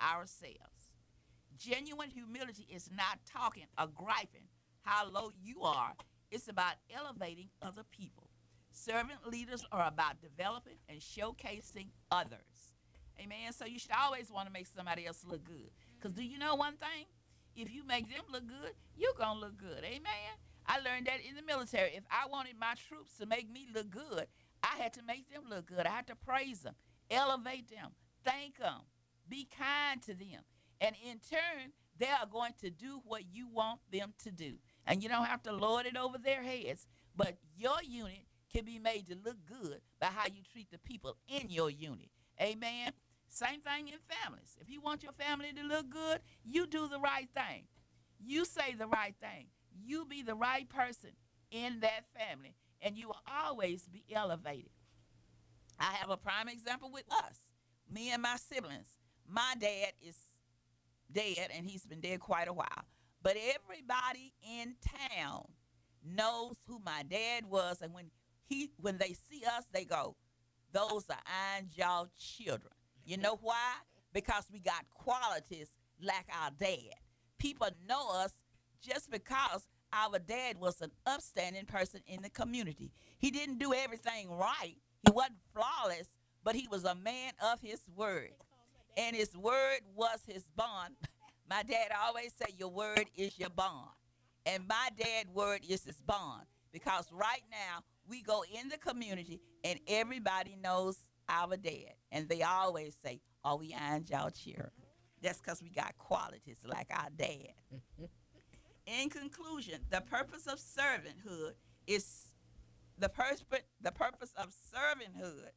ourselves. Genuine humility is not talking or griping how low you are. It's about elevating other people. Servant leaders are about developing and showcasing others. Amen. So you should always want to make somebody else look good. Because do you know one thing? If you make them look good, you're going to look good. Amen. I learned that in the military. If I wanted my troops to make me look good, I had to make them look good. I had to praise them, elevate them, thank them, be kind to them. And in turn, they are going to do what you want them to do. And you don't have to lord it over their heads, but your unit can be made to look good by how you treat the people in your unit. Amen. Same thing in families. If you want your family to look good, you do the right thing. You say the right thing. You be the right person in that family, and you will always be elevated. I have a prime example with us, me and my siblings. My dad is dead, and he's been dead quite a while. But everybody in town knows who my dad was, and when they see us, they go, "Those are Anjal children." You know why? Because we got qualities like our dad. People know us just because our dad was an upstanding person in the community. He didn't do everything right. He wasn't flawless, but he was a man of his word. And his word was his bond. My dad always say, "Your word is your bond." And my dad' word is his bond. Because right now, we go in the community and everybody knows our dad. And they always say, "Are we and y'all cheer?" That's because we got qualities like our dad. In conclusion, the purpose of servanthood is the purpose of servanthood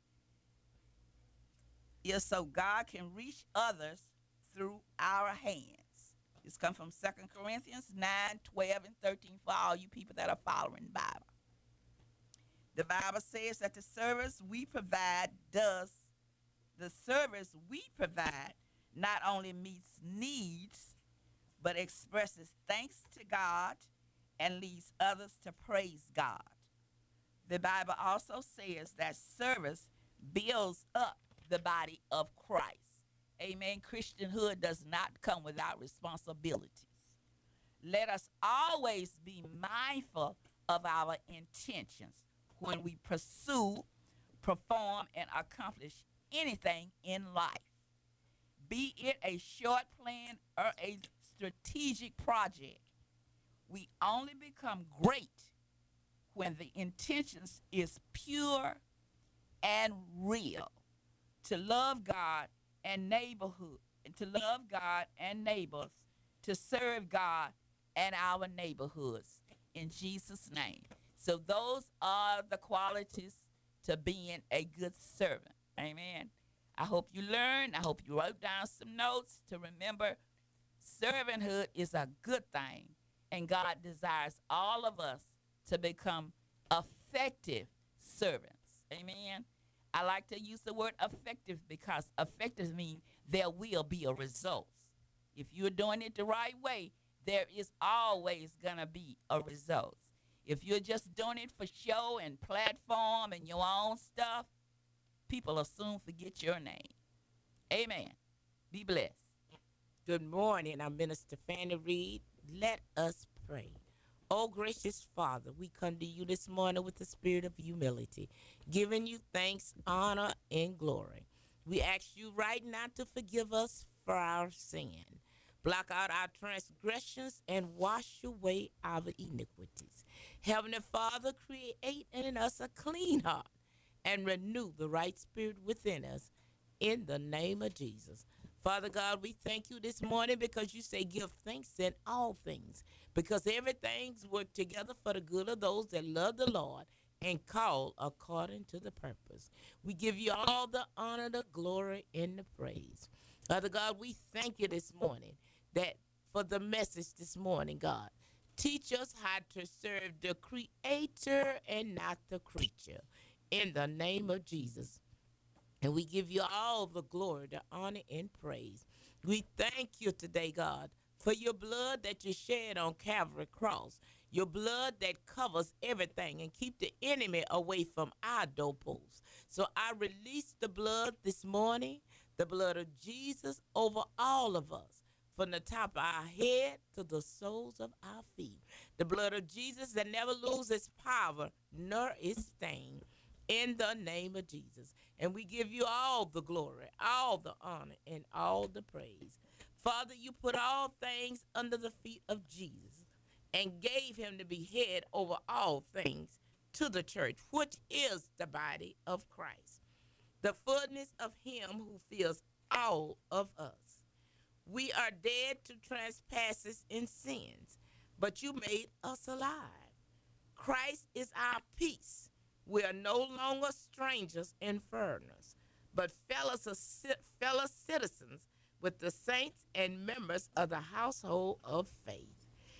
is so God can reach others through our hands. This comes from 2 Corinthians 9, 12, and 13 for all you people that are following the Bible. The Bible says that the service we provide not only meets needs, but expresses thanks to God and leads others to praise God. The Bible also says that service builds up the body of Christ. Amen. Christianhood does not come without responsibilities. Let us always be mindful of our intentions when we pursue, perform, and accomplish anything in life, be it a short plan or a strategic project. We only become great when the intentions is pure and real, to love God and neighborhood, and to love God and neighbors, to serve God and our neighborhoods in Jesus' name. So those are the qualities to being a good servant. Amen. I hope you learned. I hope you wrote down some notes to remember servanthood is a good thing, and God desires all of us to become effective servants. Amen. I like to use the word effective because effective means there will be a result. If you're doing it the right way, there is always going to be a result. If you're just doing it for show and platform and your own stuff, people will soon forget your name. Amen. Be blessed. Good morning. I'm Minister Fanny Reed. Let us pray. Oh, gracious Father, we come to you this morning with the spirit of humility, giving you thanks, honor, and glory. We ask you right now to forgive us for our sin. Block out our transgressions and wash away our iniquities. Heavenly Father, create in us a clean heart and renew the right spirit within us in the name of Jesus. Father God, we thank you this morning because you say give thanks in all things, because everything's worked together for the good of those that love the Lord and call according to the purpose. We give you all the honor, the glory, and the praise. Father God, we thank you this morning that for the message this morning, God. Teach us how to serve the creator and not the creature. In the name of Jesus. And we give you all the glory, the honor, and praise. We thank you today, God, for your blood that you shed on Calvary Cross, your blood that covers everything and keep the enemy away from our doorposts. So I release the blood this morning, The blood of Jesus over all of us, from the top of our head to the soles of our feet. The blood of Jesus that never loses power nor its stain. In the name of Jesus. And we give you all the glory, all the honor, and all the praise. Father, you put all things under the feet of Jesus and gave him to be head over all things to the church, which is the body of Christ, the fullness of him who fills all of us. We are dead to trespasses and sins, but you made us alive. Christ is our peace. We are no longer strangers and foreigners, but fellow citizens with the saints and members of the household of faith.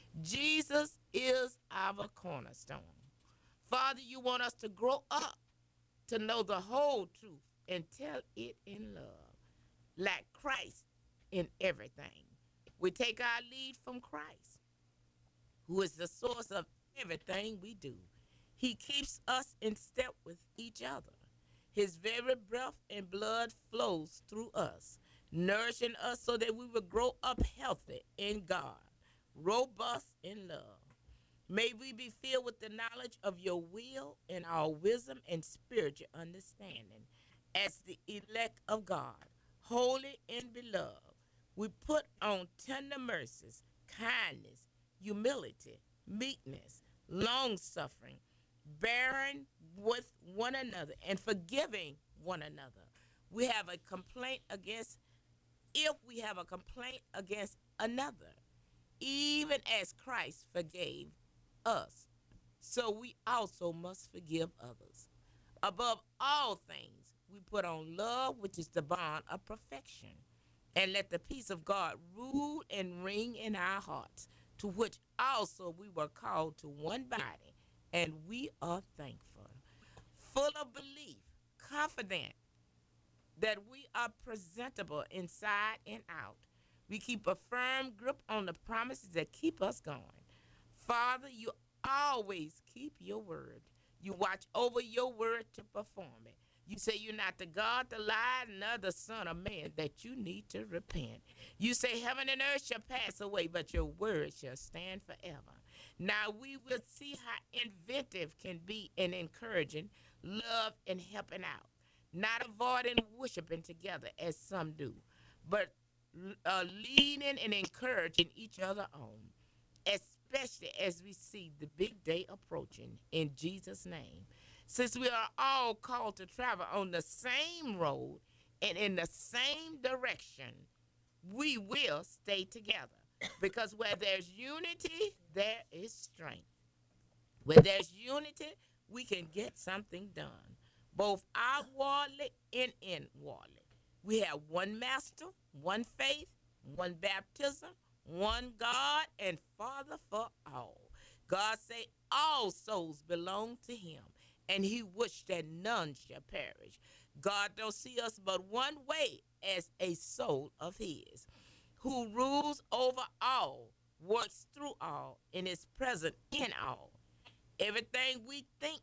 Jesus is our cornerstone. Father, you want us to grow up to know the whole truth and tell it in love, like Christ in everything. We take our lead from Christ, who is the source of everything we do. He keeps us in step with each other. His very breath and blood flows through us, nourishing us so that we will grow up healthy in God, robust in love. May we be filled with the knowledge of your will and our wisdom and spiritual understanding. As the elect of God, holy and beloved, we put on tender mercies, kindness, humility, meekness, long suffering, bearing with one another, and forgiving one another. We have a complaint against, if we have a complaint against another, even as Christ forgave us, so we also must forgive others. Above all things, we put on love, which is the bond of perfection. And let the peace of God rule and reign in our hearts, to which also we were called to one body, and we are thankful. Full of belief, confident that we are presentable inside and out. We keep a firm grip on the promises that keep us going. Father, you always keep your word. You watch over your word to perform it. You say you're not the God, the lie, nor the Son of Man, that you need to repent. You say heaven and earth shall pass away, but your word shall stand forever. Now we will see how inventive can be in encouraging, love, and helping out. Not avoiding worshiping together as some do, but leading and encouraging each other on, especially as we see the big day approaching in Jesus' name. Since we are all called to travel on the same road and in the same direction, we will stay together. Because where there's unity, there is strength. Where there's unity, we can get something done, both outwardly and inwardly. We have one master, one faith, one baptism, one God and Father for all. God say all souls belong to him, and he wished that none shall perish. God don't see us but one way, as a soul of his, who rules over all, works through all, and is present in all. Everything we think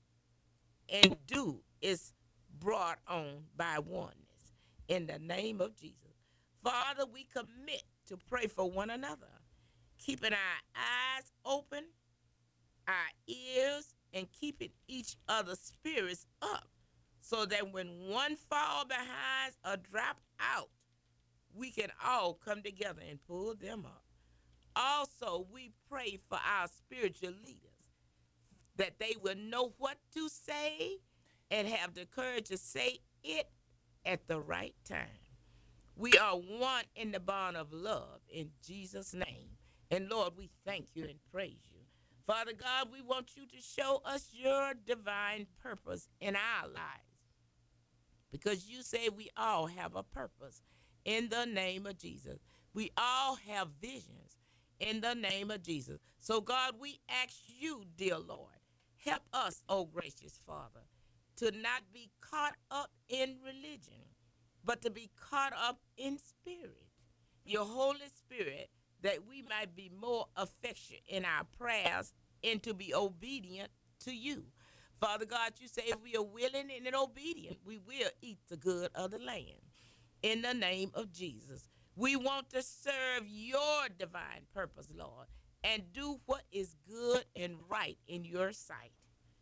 and do is brought on by oneness. In the name of Jesus. Father, we commit to pray for one another, keeping our eyes open, our ears, and keeping each other's spirits up, so that when one fall behind or drop out, we can all come together and pull them up. Also, we pray for our spiritual leaders, that they will know what to say and have the courage to say it at the right time. We are one in the bond of love in Jesus' name. And Lord, we thank you and praise you. Father God, we want you to show us your divine purpose in our lives, because you say we all have a purpose in the name of Jesus. We all have visions in the name of Jesus. So, God, we ask you, dear Lord, help us, oh gracious Father, to not be caught up in religion, but to be caught up in spirit, your Holy Spirit, that we might be more affectionate in our prayers and to be obedient to you. Father God, you say if we are willing and obedient, we will eat the good of the land. in the name of Jesus. We want to serve your divine purpose, Lord, and do what is good and right in your sight.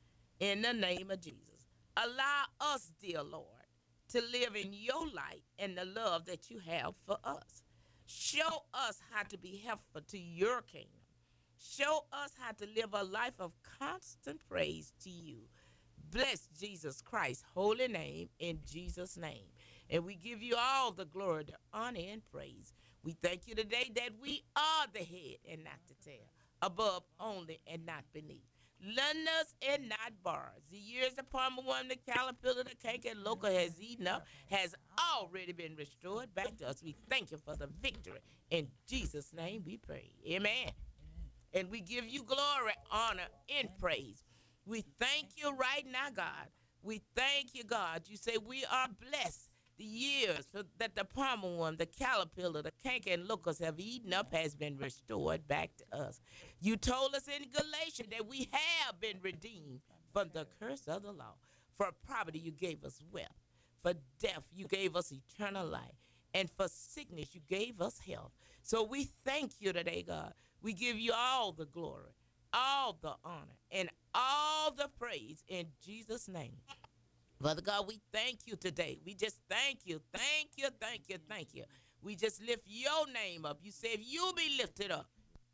In the name of Jesus. Allow us, dear Lord, to live in your light and the love that you have for us. Show us how to be helpful to your kingdom. Show us how to live a life of constant praise to you. Bless Jesus Christ's holy name in Jesus' name. And we give you all the glory, the honor, and praise. We thank you today that we are the head and not the tail, above only and not beneath. Lenders and not borrowers. The years the palmer worm, the caterpillar, the cake, and local has eaten up has already been restored back to us. We thank you for the victory. In Jesus' name we pray. Amen. And we give you glory, honor, and praise. We thank you right now, God. We thank you, God. You say we are blessed. The years that the palmer worm, the caterpillar, the canker, and locusts have eaten up has been restored back to us. You told us in Galatians that we have been redeemed from the curse of the law. For poverty, you gave us wealth. For death, you gave us eternal life. And for sickness, you gave us health. So we thank you today, God. We give you all the glory, all the honor, and all the praise in Jesus' name. Father God, we thank you today. We just thank you, thank you, thank you, thank you. We just lift your name up. You said you'll be lifted up.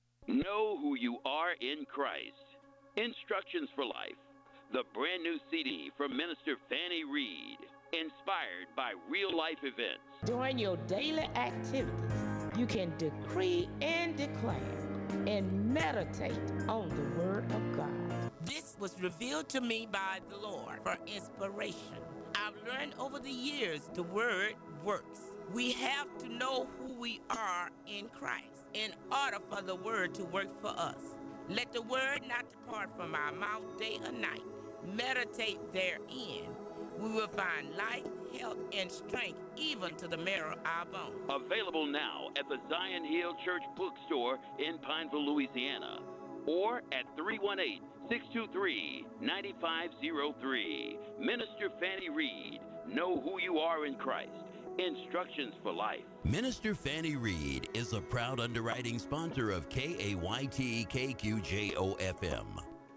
Know who you are in Christ. Instructions for Life. The brand new CD from Minister Fanny Reed. Inspired by real life events. During your daily activities, you can decree and declare and meditate on the word of God. This was revealed to me by the Lord for inspiration. I've learned over the years the word works. We have to know who we are in Christ in order for the word to work for us. Let the word not depart from our mouth day or night. Meditate therein. We will find life, health, and strength even to the marrow of our bones. Available now at the Zion Hill Church Bookstore in Pineville, Louisiana, or at 318-623-9503. Minister Fanny Reed. Know who you are in Christ. Instructions for Life. Minister Fanny Reed is a proud underwriting sponsor of KAYT KQJO FM.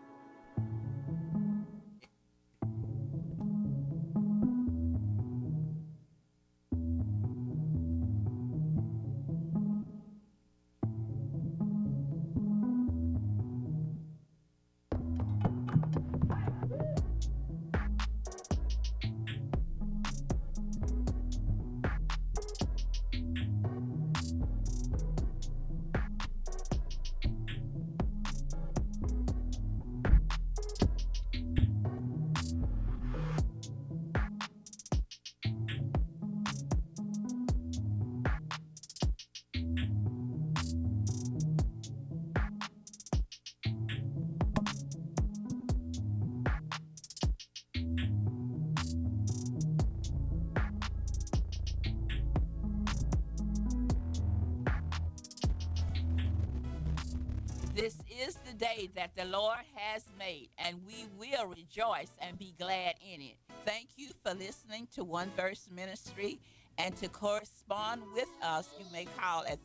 This is the day that the Lord has made, and we will rejoice and be glad in it. Thank you for listening to One Verse Ministry, and to correspond with us, you may call at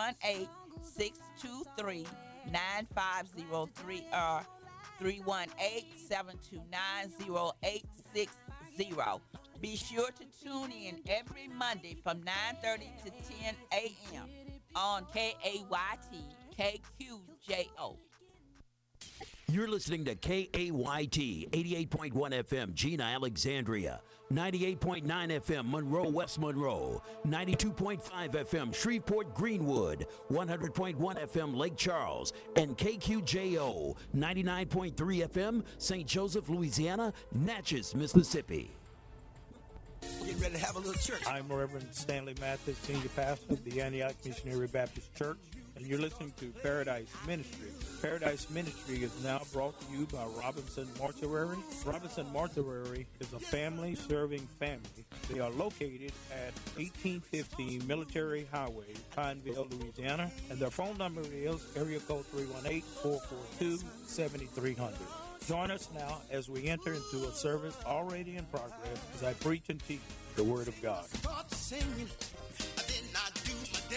318-623-9503 or 318-729-0860. Be sure to tune in every Monday from 9:30 to 10 a.m. on KAYT KQJO. You're listening to KAYT 88.1 FM, Gina, Alexandria, 98.9 FM, Monroe, West Monroe, 92.5 FM, Shreveport, Greenwood, 100.1 FM, Lake Charles, and KQJO 99.3 FM, St. Joseph, Louisiana, Natchez, Mississippi. Getting ready to have a little church. I'm Reverend Stanley Mathis, Senior Pastor of the Antioch Missionary Baptist Church, and you're listening to Paradise Ministry. Paradise Ministry is now brought to you by Robinson Mortuary. Robinson Mortuary is a family-serving family. They are located at 1850 Military Highway, Pineville, Louisiana, and their phone number is area code 318-442-7300. Join us now as we enter into a service already in progress as I preach and teach the Word of God. Start singing,